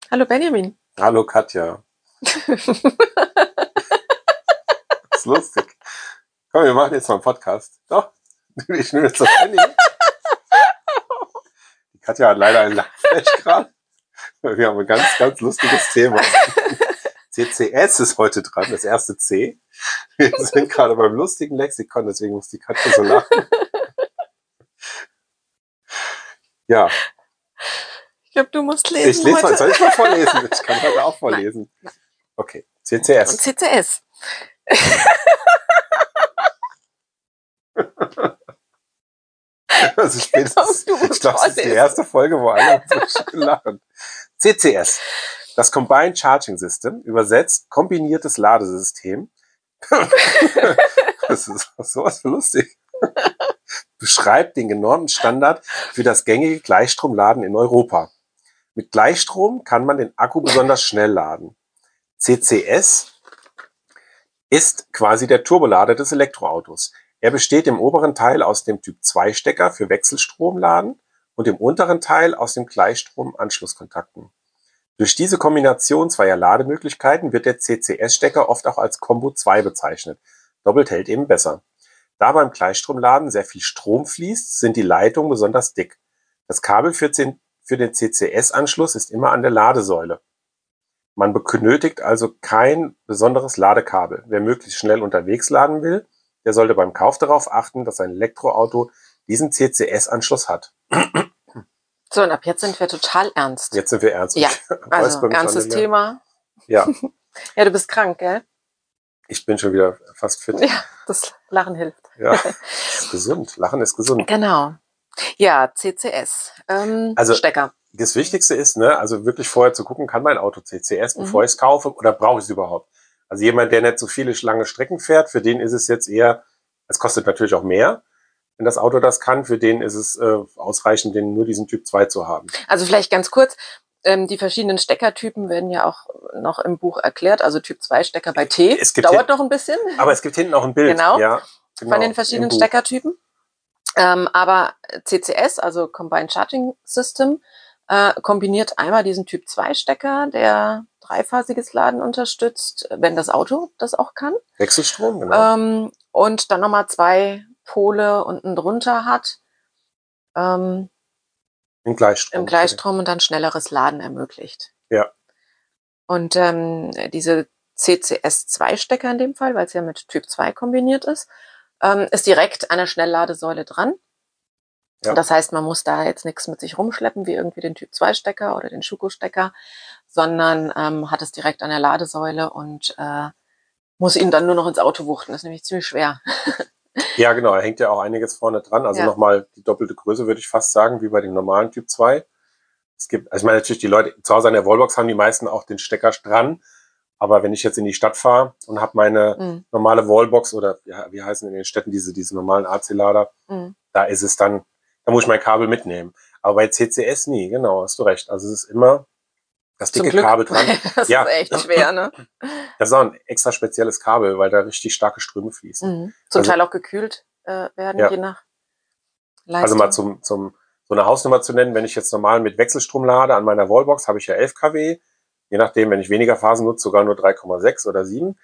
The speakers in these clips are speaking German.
Hallo Benjamin. Hallo Katja. Das ist lustig. Komm, wir machen jetzt mal einen Podcast. Doch, ich nehme jetzt das Handy. Die Katja hat leider einen Lachflash gerade. Wir haben ein ganz, ganz lustiges Thema. CCS ist heute dran, das erste C. Wir sind gerade beim lustigen Lexikon, deswegen muss die Katja so lachen. Ja. Ich glaube, du musst lesen. Ich lese mal, soll ich mal vorlesen? Ich kann heute auch vorlesen. Okay, CCS. CCS. Das ist spätestens, ich glaube, das ist die erste Folge, wo alle so schön lachen. CCS. Das Combined Charging System, übersetzt kombiniertes Ladesystem. Das ist sowas für lustig. Beschreibt den genormten Standard für das gängige Gleichstromladen in Europa. Mit Gleichstrom kann man den Akku besonders schnell laden. CCS ist quasi der Turbolader des Elektroautos. Er besteht im oberen Teil aus dem Typ-2-Stecker für Wechselstromladen und im unteren Teil aus den Gleichstrom-Anschlusskontakten. Durch diese Kombination zweier Lademöglichkeiten wird der CCS-Stecker oft auch als Combo 2 bezeichnet. Doppelt hält eben besser. Da beim Gleichstromladen sehr viel Strom fließt, sind die Leitungen besonders dick. Das Kabel für den CCS-Anschluss ist immer an der Ladesäule. Man benötigt also kein besonderes Ladekabel. Wer möglichst schnell unterwegs laden will, der sollte beim Kauf darauf achten, dass sein Elektroauto diesen CCS-Anschluss hat. So, und ab jetzt sind wir total ernst. Jetzt sind wir ernst. Ja, also ernstes Thema. Ja. Ja, du bist krank, gell? Ich bin schon wieder fast fit. Ja, das Lachen hilft. Ja, ist gesund. Lachen ist gesund. Genau. Ja, CCS. Also Stecker. Das Wichtigste ist, also wirklich vorher zu gucken, kann mein Auto CCS, bevor ich es kaufe, oder brauche ich es überhaupt? Also jemand, der nicht so viele lange Strecken fährt, für den ist es jetzt eher, es kostet natürlich auch mehr, wenn das Auto das kann, für den ist es ausreichend, nur diesen Typ 2 zu haben. Also vielleicht ganz kurz, die verschiedenen Steckertypen werden ja auch noch im Buch erklärt, also Typ 2 Stecker bei T. Es gibt dauert noch ein bisschen. Aber es gibt hinten auch ein Bild. Genau, ja, von den verschiedenen Steckertypen. Aber CCS, also Combined Charging System, kombiniert einmal diesen Typ 2 Stecker, der dreiphasiges Laden unterstützt, wenn das Auto das auch kann. Wechselstrom, genau. Und dann nochmal 2 Pole unten drunter hat. Im Gleichstrom und dann schnelleres Laden ermöglicht. Ja. Und diese CCS2-Stecker in dem Fall, weil es ja mit Typ 2 kombiniert ist direkt an der Schnellladesäule dran. Ja. Das heißt, man muss da jetzt nichts mit sich rumschleppen, wie irgendwie den Typ 2-Stecker oder den Schuko-Stecker, sondern hat es direkt an der Ladesäule und muss ihn dann nur noch ins Auto wuchten. Das ist nämlich ziemlich schwer. Ja, genau, da hängt ja auch einiges vorne dran. Also nochmal die doppelte Größe, würde ich fast sagen, wie bei dem normalen Typ 2. Es gibt, also ich meine natürlich, die Leute zu Hause an der Wallbox haben die meisten auch den Stecker dran. Aber wenn ich jetzt in die Stadt fahre und habe meine normale Wallbox oder wie heißen in den Städten diese normalen AC-Lader, da ist es dann, da muss ich mein Kabel mitnehmen. Aber bei CCS nie, genau, hast du recht. Also es ist immer das dicke Kabel dran. Das ist echt schwer, ne? Das ist auch ein extra spezielles Kabel, weil da richtig starke Ströme fließen. Zum Teil auch gekühlt werden, je nach Leistung. Also mal so eine Hausnummer zu nennen, wenn ich jetzt normal mit Wechselstrom lade an meiner Wallbox, habe ich ja 11 kW. Je nachdem, wenn ich weniger Phasen nutze, sogar nur 3,6 oder 7.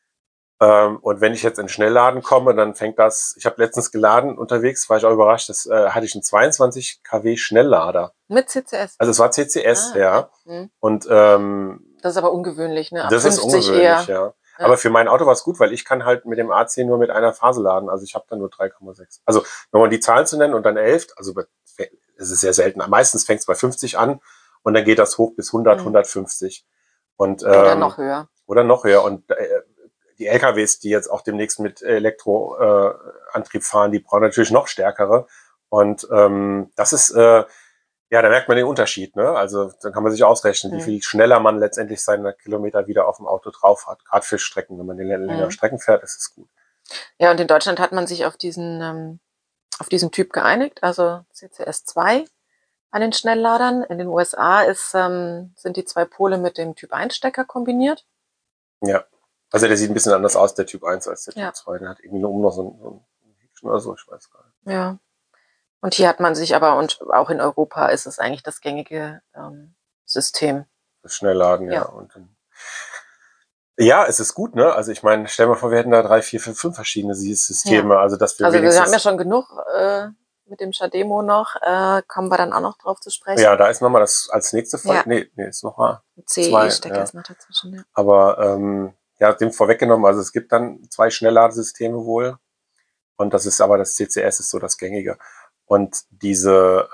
Und wenn ich jetzt in Schnellladen komme, dann fängt das, ich habe letztens geladen unterwegs, war ich auch überrascht, das hatte ich einen 22 kW Schnelllader. Mit CCS? Also es war CCS, ja. Und das ist aber ungewöhnlich, ne? Ab das 50 ist ungewöhnlich, eher. Ja. Aber für mein Auto war es gut, weil ich kann halt mit dem AC nur mit einer Phase laden. Also ich habe dann nur 3,6. Also nochmal die Zahlen zu nennen und dann 11, also es ist sehr selten. Meistens fängt es bei 50 an und dann geht das hoch bis 100, 150. Und, oder noch höher. Oder noch höher. Und die LKWs, die jetzt auch demnächst mit Elektroantrieb fahren, die brauchen natürlich noch stärkere. Und das ist, ja, da merkt man den Unterschied, ne? Also dann kann man sich ausrechnen, wie viel schneller man letztendlich seine Kilometer wieder auf dem Auto drauf hat. Gerade für Strecken, wenn man den längeren Strecken fährt, ist es gut. Ja, und in Deutschland hat man sich auf diesen Typ geeinigt, also CCS2 an den Schnellladern. In den USA sind die 2 Pole mit dem Typ 1 Stecker kombiniert. Ja, also der sieht ein bisschen anders aus, der Typ 1 als der Typ 2. Der hat irgendwie nur noch so ein Häkchen oder so, ich weiß gar nicht. Ja. Und hier hat man sich aber, und auch in Europa ist es eigentlich das gängige System. Das Schnellladen, Ja. Und ja, es ist gut, ne? Also ich meine, stell mal vor, wir hätten da 3, 4, 5 verschiedene Systeme. Ja. Also dass wir Also wir wenigstens, haben ja schon genug mit dem Shademo noch. Kommen wir dann auch noch drauf zu sprechen. ja, da ist nochmal das als nächste Folge. Ja. Nee, ist nochmal CE-Stecker ist noch dazwischen, ja. Aber ja, dem vorweggenommen, also es gibt dann 2 Schnellladesysteme wohl. Und das ist aber das CCS ist so das Gängige. Und diese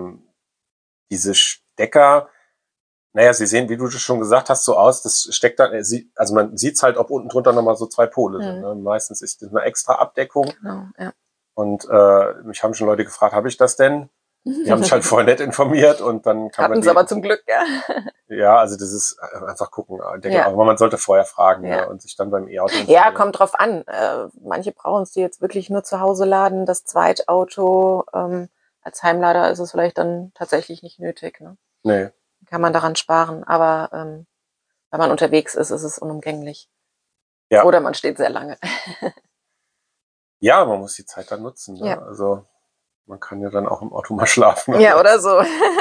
Stecker, naja, sie sehen, wie du das schon gesagt hast, so aus, das steckt dann, also man sieht halt, ob unten drunter nochmal so 2 Pole sind. Ne? Meistens ist das eine extra Abdeckung. Genau, ja. Und mich haben schon Leute gefragt, habe ich das denn? Die haben mich halt vorher nicht informiert und dann kann man Hatten sie aber zum Glück, ja. Ja, also das ist einfach gucken. Ich denke, aber man sollte vorher fragen, Ja. und sich dann beim E-Auto Ja, kommt drauf an. Manche brauchen es die jetzt wirklich nur zu Hause laden. Das Zweitauto als Heimlader ist es vielleicht dann tatsächlich nicht nötig. Ne? Nee. Kann man daran sparen. Aber wenn man unterwegs ist, ist es unumgänglich. Ja. Oder man steht sehr lange. Ja, man muss die Zeit dann nutzen. Ne? Ja. Also man kann ja dann auch im Auto mal schlafen. Ja, oder so.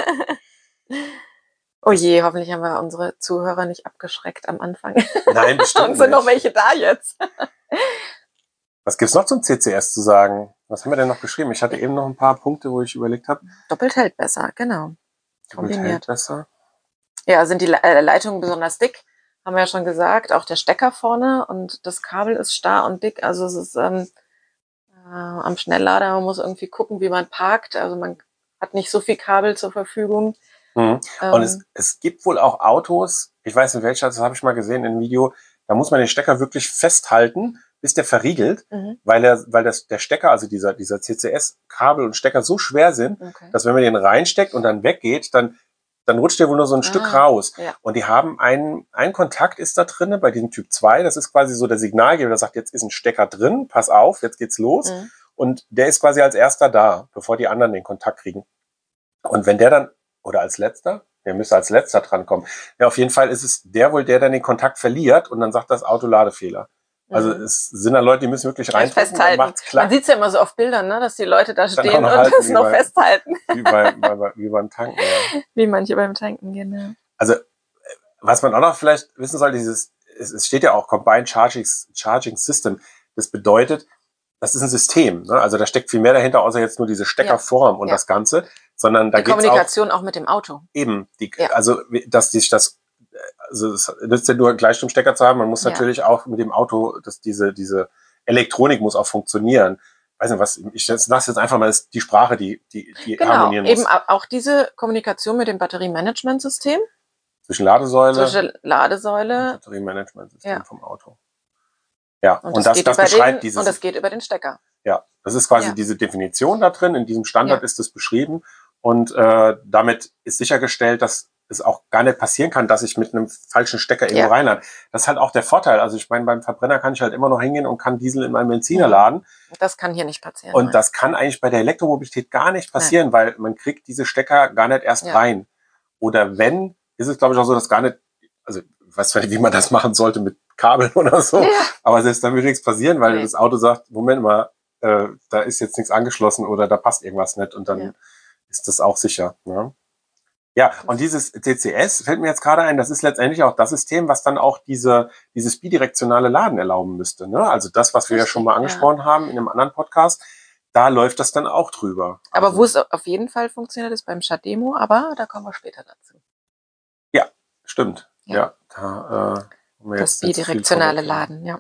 Oh je, hoffentlich haben wir unsere Zuhörer nicht abgeschreckt am Anfang. Nein, bestimmt Und sind nicht. noch welche da jetzt? Was gibt's noch zum CCS zu sagen? Was haben wir denn noch geschrieben? Ich hatte eben noch ein paar Punkte, wo ich überlegt habe. Doppelt hält besser, genau. Doppelt hält besser. Ja, sind die Leitungen besonders dick, haben wir ja schon gesagt. Auch der Stecker vorne und das Kabel ist starr und dick. Also es ist am Schnelllader, man muss irgendwie gucken, wie man parkt. Also man hat nicht so viel Kabel zur Verfügung. Und es gibt wohl auch Autos, ich weiß nicht welcher, das habe ich mal gesehen in einem Video, da muss man den Stecker wirklich festhalten, bis der verriegelt, weil der Stecker, also dieser CCS-Kabel und Stecker so schwer sind, dass wenn man den reinsteckt und dann weggeht, dann rutscht der wohl nur so ein Stück raus. Ja. Und die haben einen Kontakt ist da drin bei diesem Typ 2, das ist quasi so der Signalgeber, der sagt, jetzt ist ein Stecker drin, pass auf, jetzt geht's los. Und der ist quasi als erster da, bevor die anderen den Kontakt kriegen. Und wenn der dann, oder als letzter, der müsste als letzter drankommen. Ja, auf jeden Fall ist es der dann den Kontakt verliert und dann sagt das Auto Ladefehler. Also es sind da Leute, die müssen wirklich reindrücken. Festhalten. Man sieht es ja immer so auf Bildern, ne, dass die Leute da stehen und das noch festhalten. Wie beim Tanken, ja. Wie manche beim Tanken gehen, ja. Also, was man auch noch vielleicht wissen soll, es steht ja auch Combined Charging System. Das bedeutet, das ist ein System, ne? Also da steckt viel mehr dahinter, außer jetzt nur diese Steckerform und das Ganze, sondern da geht es auch... Die Kommunikation auch mit dem Auto. Eben, also dass sich das, also es nützt ja nur einen Gleichstromstecker zu haben, man muss natürlich auch mit dem Auto, dass diese Elektronik muss auch funktionieren. Weiß nicht, was, ich lasse jetzt einfach mal die Sprache, die harmonieren muss. Eben auch diese Kommunikation mit dem Batteriemanagementsystem. Zwischen Ladesäule und Batteriemanagementsystem vom Auto. Ja, und das beschreibt dieses. Und das geht über den Stecker. Ja, das ist quasi diese Definition da drin. In diesem Standard ist es beschrieben. Und damit ist sichergestellt, dass es auch gar nicht passieren kann, dass ich mit einem falschen Stecker irgendwo reinlade. Das ist halt auch der Vorteil. Also ich meine, beim Verbrenner kann ich halt immer noch hingehen und kann Diesel in meinen Benziner laden. Das kann hier nicht passieren. Und das kann eigentlich bei der Elektromobilität gar nicht passieren, weil man kriegt diese Stecker gar nicht erst rein. Oder wenn, ist es glaube ich auch so, dass gar nicht, also ich weiß nicht, wie man das machen sollte mit Kabeln oder so, aber selbst dann würde nichts passieren, weil das Auto sagt, Moment mal, da ist jetzt nichts angeschlossen oder da passt irgendwas nicht und dann ist das auch sicher. Ne? Ja, und dieses CCS fällt mir jetzt gerade ein, das ist letztendlich auch das System, was dann auch dieses bidirektionale Laden erlauben müsste. Ne? Also das, was wir ja schon mal angesprochen haben in einem anderen Podcast, da läuft das dann auch drüber. Aber wo es auf jeden Fall funktioniert, ist beim Shademo, aber da kommen wir später dazu. Ja, stimmt. Ja, da haben wir das bidirektionale Laden, ja.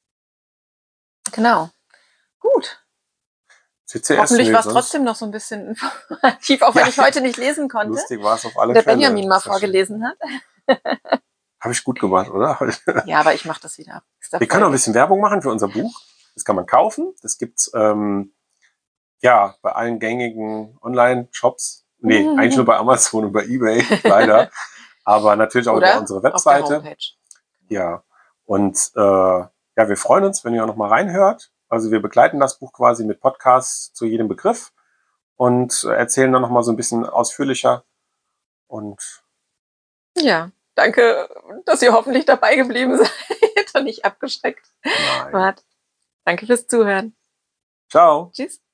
Genau. Gut. CCS hoffentlich war es trotzdem noch so ein bisschen informativ, auch wenn ich heute nicht lesen konnte. Lustig war es auf alle Fälle. Der Benjamin mal vorgelesen hat. Habe ich gut gemacht, oder? Ja, aber ich mache das wieder ab. Wir können noch ein bisschen Werbung machen für unser Buch. Das kann man kaufen. Das gibt's bei allen gängigen Online-Shops. Nee, eigentlich nur bei Amazon und bei eBay, leider. Aber natürlich auch über unsere Webseite. Auf der Homepage. Ja. Und wir freuen uns, wenn ihr auch noch mal reinhört. Also wir begleiten das Buch quasi mit Podcasts zu jedem Begriff und erzählen dann noch mal so ein bisschen ausführlicher. Und ja, danke, dass ihr hoffentlich dabei geblieben seid und nicht abgeschreckt wart. Danke fürs Zuhören. Ciao. Tschüss.